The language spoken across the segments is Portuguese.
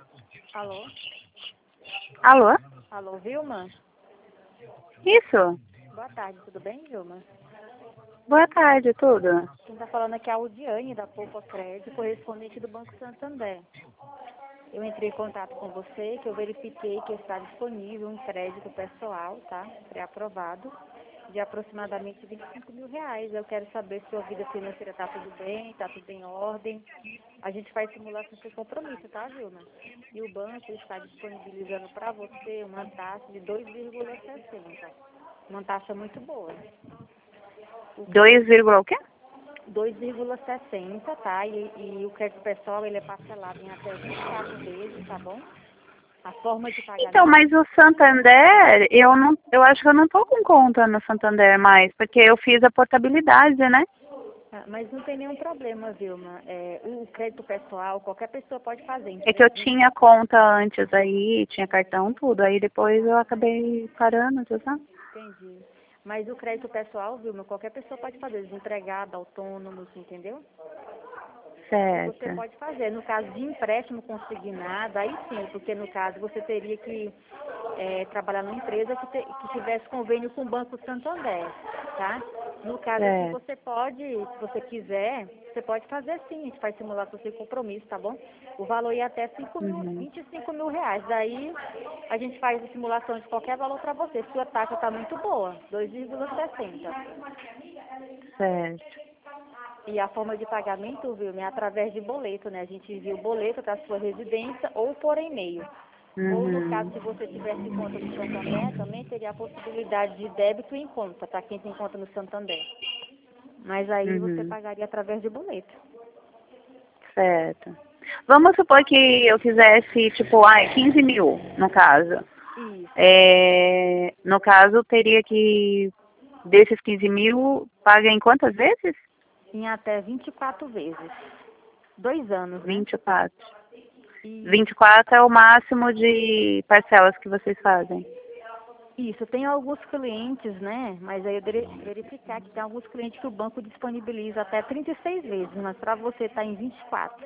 Alô? Alô? Alô, Vilma? Isso. Boa tarde, tudo bem, Vilma? Boa tarde, tudo. Quem está falando aqui é a Udiane, da Poupa Crédito, correspondente do Banco Santander. Eu entrei em contato com você, que eu verifiquei que está disponível um crédito pessoal, tá? Pré-aprovado, de aproximadamente R$ 25.000. Eu quero saber se sua vida financeira está tudo bem, está tudo em ordem. A gente faz simulação sem compromisso, tá, Vilma? E o banco está disponibilizando para você uma taxa de 2,60. Uma taxa muito boa. 2, o quê? 2,60, tá? E o crédito pessoal, ele é parcelado em até 24 vezes, tá bom? A forma de Então, pagamento... mas o Santander, eu acho que eu não tô com conta no Santander mais, porque eu fiz a portabilidade, né? Mas não tem nenhum problema, Vilma. O crédito pessoal, qualquer pessoa pode fazer, É que eu entendeu? tinha conta antes aí, tinha cartão, tudo. Aí depois eu acabei parando, você sabe? Entendi. Mas o crédito pessoal, Vilma, qualquer pessoa pode fazer, desempregado, autônomos, entendeu? Você Certo. pode fazer. No caso de empréstimo consignado, aí sim, porque no caso você teria que trabalhar numa empresa que tivesse convênio com o Banco Santander, tá? No caso aqui Certo. você pode, se você quiser, você pode fazer sim, a gente faz simulação sem compromisso, tá bom? O valor ia até Uhum. R$ 25.000. Daí a gente faz a simulação de qualquer valor para você. Sua taxa está muito boa, 2,60. Certo. E a forma de pagamento, viu, é através de boleto, né? A gente envia o boleto da sua residência ou por e-mail. Ou no caso, Uhum. se você tivesse conta no Santander, também teria a possibilidade de débito em conta, para quem tem conta no Santander. Mas aí você Uhum. pagaria através de boleto. Certo. Vamos supor que eu quisesse, tipo, 15 mil, no caso. Isso. No caso, teria que, desses 15 mil, paga em quantas vezes? Em até 24 vezes. 2 anos, né? 24. E 24 é o máximo de parcelas que vocês fazem. isso, tem alguns clientes, né? Mas aí eu verificar que tem alguns clientes que o banco disponibiliza até 36 vezes, mas para você tá em 24.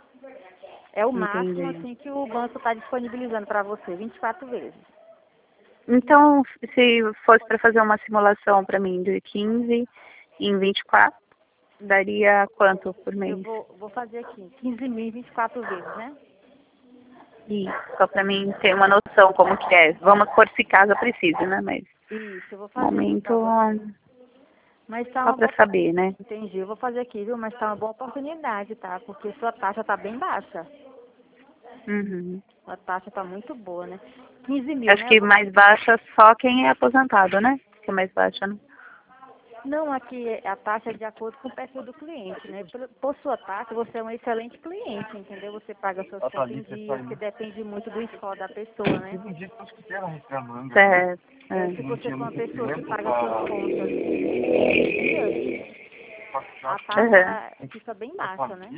É o máximo, Entendi. assim, que o banco está disponibilizando para você, 24 vezes. Então, se fosse para fazer uma simulação para mim de 15 em 24, daria quanto por Eu mês? vou fazer aqui, 15.000 24 vezes, né? Isso, só para mim ter uma noção como que é. Vamos por se caso eu precise, né? Mas, Isso, eu vou no fazer aqui para momento, você. Mas tá só uma para boa... saber, né? Entendi, eu vou fazer aqui, viu? Mas tá uma boa oportunidade, tá? Porque sua taxa tá bem baixa. Uhum. A taxa tá muito boa, né? 15.000, Acho né? que mais baixa só quem é aposentado, né? Que é mais baixa, né? Não, aqui a taxa é de acordo com o perfil do cliente, né? Por sua taxa, você é um excelente cliente, entendeu? Você paga suas contas em dia, porque depende muito do score da pessoa, né? Certo. Se você for uma pessoa que paga suas contas em dia, a Uhum. taxa fica bem baixa, né?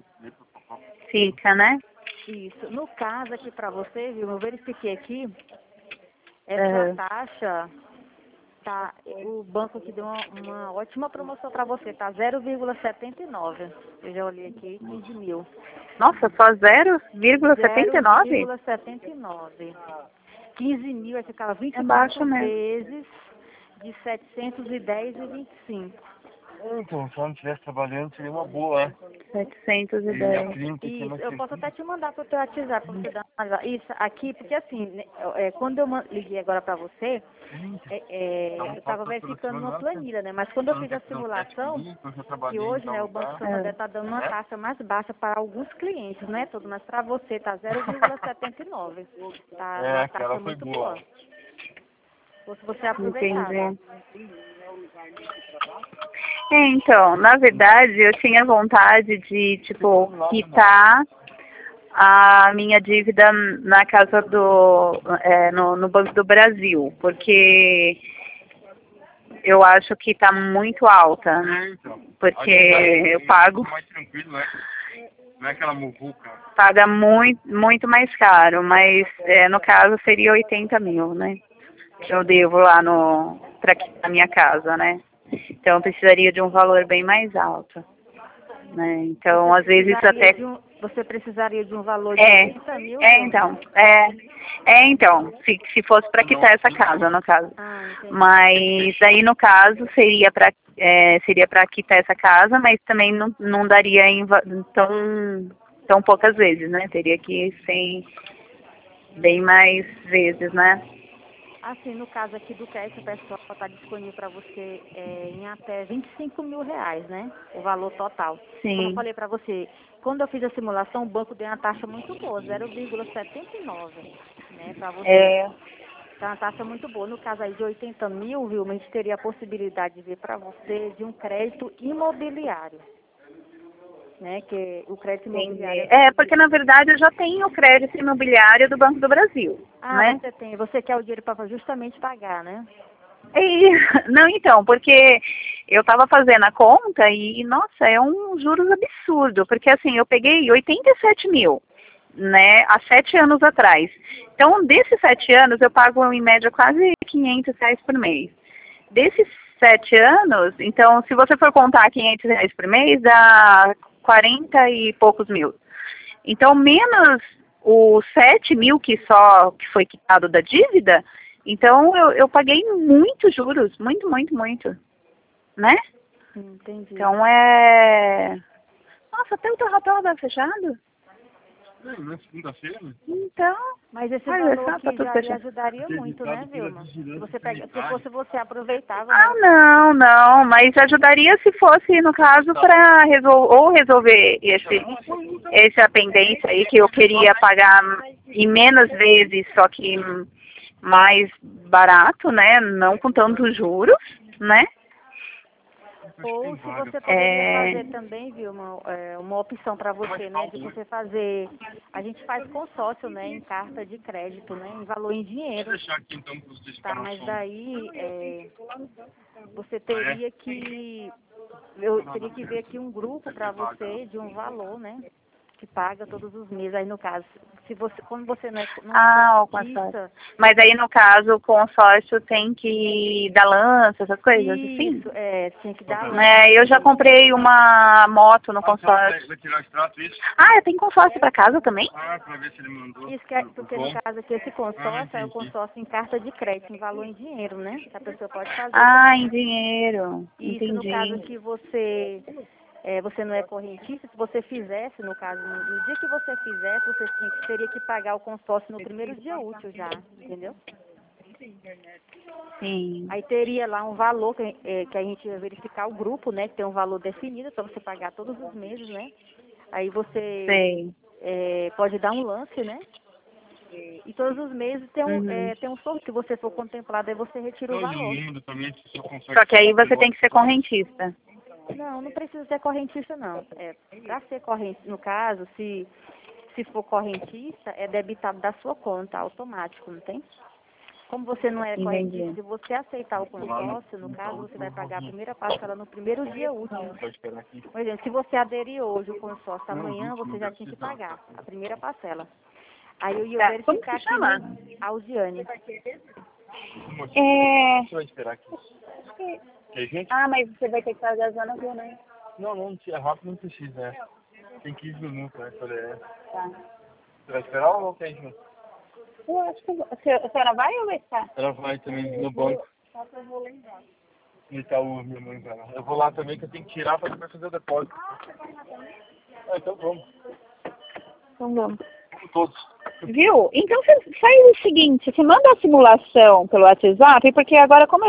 Fica, né? Isso. No caso aqui para você, viu? Eu verifiquei aqui, essa Uhum. taxa, tá, o banco aqui deu uma ótima promoção para você, tá 0,79. Eu já olhei aqui, 15.000. Nossa, só 0,79? 0,79. 15.000 vai ficar É 24 baixo mesmo. vezes de 710,25. Então, se ela não estivesse trabalhando, seria uma boa, né? 710. 30 aqui Isso, na eu posso até cerquinha. te mandar para o teu WhatsApp para você dar uma olhada. Isso, aqui, porque assim, né, quando eu liguei agora para você, eu estava verificando uma planilha, né? Mas quando eu fiz a simulação, que hoje, né, o Banco Santander É. está dando uma taxa mais baixa para alguns clientes, né? Tudo, mas para você tá 0,79. Tá uma taxa Aquela foi muito boa. boa. Se você aproveitar. Entendi. Então, na verdade, eu tinha vontade de, tipo, quitar a minha dívida na casa no Banco do Brasil, porque eu acho que está muito alta, porque eu pago, Mais tranquilo, né? Não é aquela muvuca. paga muito mais caro, mas no caso seria 80 mil, né? Que eu devo lá na minha casa, né? Então eu precisaria de um valor bem mais alto, né? Então Você às vezes isso precisaria até de Você precisaria de um valor de É, 80 mil? então, se fosse para quitar essa casa, no caso. Ah, entendi. Mas aí no caso seria para quitar essa casa, mas também não daria tão poucas vezes, né? Teria que ser bem mais vezes, né? Assim, no caso aqui do crédito, o pessoal está disponível para você em até 25 mil reais, né? O valor total. Como eu Sim. falei para você, quando eu fiz a simulação, o banco deu uma taxa muito boa, 0,79, né? Para você. É, Então, uma taxa muito boa. No caso aí de 80 mil, viu, a gente teria a possibilidade de ver para você de um crédito imobiliário, né? Que o crédito entendi. imobiliário... Porque na verdade eu já tenho o crédito imobiliário do Banco do Brasil, Ah, né? você tem. Você quer o dinheiro para justamente pagar, né? E, não, então, porque eu estava fazendo a conta e, nossa, é um juros absurdo, porque assim, eu peguei 87 mil, né, há 7 anos atrás. Então, desses 7 anos, eu pago em média quase 500 reais por mês. Desses 7 anos, então, se você for contar 500 reais por mês, dá 40 e poucos mil. Então, menos os 7 mil que foi quitado da dívida, então eu paguei muito juros, muito, muito, muito, né? Entendi. Então Nossa, até o Torratão vai fechado? Na segunda-feira? Então... Mas esse Ai, valor tá aqui tudo já lhe fechado. ajudaria muito, né, Vilma? Se fosse você, aproveitava, Ah, né? não, mas ajudaria se fosse, no caso, para resolver essa pendência aí que eu queria pagar em menos vezes, só que mais barato, né? Não com tantos juros, né? Ou se você poderia fazer também, Vilma, uma opção para você, né? De você fazer... A gente faz consórcio, né? Em carta de crédito, né? Em valor em dinheiro. Vou deixar aqui então para vocês Tá, ficarem no mas som. daí você teria que... Eu teria que ver aqui um grupo para você de um valor, né? Que paga todos os meses. Aí, no caso, se você, como você não é Ah, o consórcio. correntista... Mas aí, no caso, o consórcio tem que dar lança, essas coisas, assim? Isso, tinha que dar Eu já comprei uma moto no consórcio. Vai tirar o extrato, isso? Ah, eu tenho consórcio para casa também? Ah, para ver se ele mandou. Isso que porque no caso aqui esse consórcio é o entendi. consórcio em carta de crédito, em valor em dinheiro, né? Que a pessoa pode fazer. Ah, em dinheiro. Isso no caso Entendi. que você não é correntista, se você fizesse, no caso, no dia que você fizesse, você teria que pagar o consórcio no primeiro dia útil já, entendeu? Sim. Aí teria lá um valor que a gente ia verificar o grupo, né? Que tem um valor definido para você pagar todos os meses, né? Aí você Sei. pode dar um lance, né? E todos os meses tem Uhum. tem um sorteio, se você for contemplado, aí você retira o Todo valor. mundo também, se você consegue. Só que aí você tem que ser correntista. Não precisa ser correntista, não. Para ser correntista, no caso, se for correntista, é debitado da sua conta, automático, não tem? Como você não é correntista, Entendi. se você aceitar o consórcio, no caso, você vai pagar a primeira parcela no primeiro dia útil. Pode esperar aqui. Por exemplo, se você aderir hoje o consórcio, amanhã você já tinha que pagar a primeira parcela. Aí eu ia Tá. Como verificar se aqui chama? no Alziane. Você vai esperar aqui. Que gente? Ah, mas você vai ter que fazer a zona azul, né? Não, é rápido, não precisa, Tem 15 minutos, né? Tá. Você vai esperar ou não tem junto? Eu acho que a senhora vai ou vai ficar? Ela vai também no banco. E o minha mãe vai lá. Eu vou lá também que eu tenho que tirar para depois fazer o depósito. Então vamos. Então vamos. Todos. Viu? Então você faz o seguinte, você manda a simulação pelo WhatsApp, porque agora como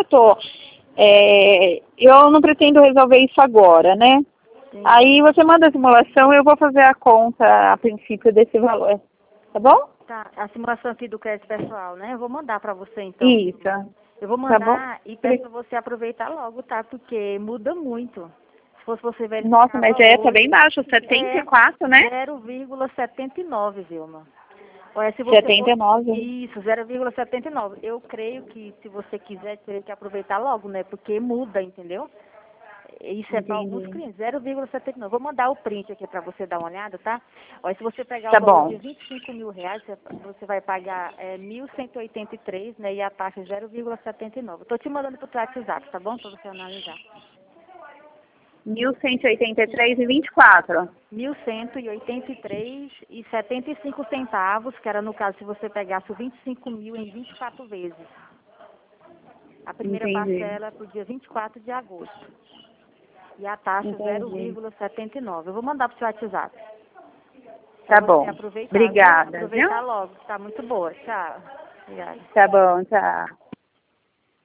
eu não pretendo resolver isso agora, né? Sim. Aí você manda a simulação e eu vou fazer a conta a princípio desse valor, tá bom? Tá, a simulação aqui do crédito pessoal, né? Eu vou mandar para você então. Isso, Eu vou tá bom? mandar e peço para você aproveitar logo, tá? Porque muda muito. Se fosse você Nossa, mas verificava tá hoje, bem baixo, 74, né? 0,79, Vilma. Olha, se você 79. Isso, 0,79. Eu creio que se você quiser, teria que aproveitar logo, né? Porque muda, entendeu? Isso é para alguns Entendi. clientes, 0,79. Vou mandar o print aqui para você dar uma olhada, tá? Olha, se você pegar Tá o valor bom. de 25 mil reais, você vai pagar 1.183, né? E a taxa é 0,79. Estou te mandando para o WhatsApp, tá bom? Para você analisar. 1.183,24. 1.183,75 centavos, que era no caso se você pegasse o 25 mil em 24 vezes. A primeira Entendi. parcela para o dia 24 de agosto. E a taxa Entendi. 0,79. Eu vou mandar para o seu WhatsApp. Tá Pra você bom. aproveitar, Obrigada. Aproveitar Viu? logo, tá muito boa. Tchau. Obrigada. Tá bom, tchau.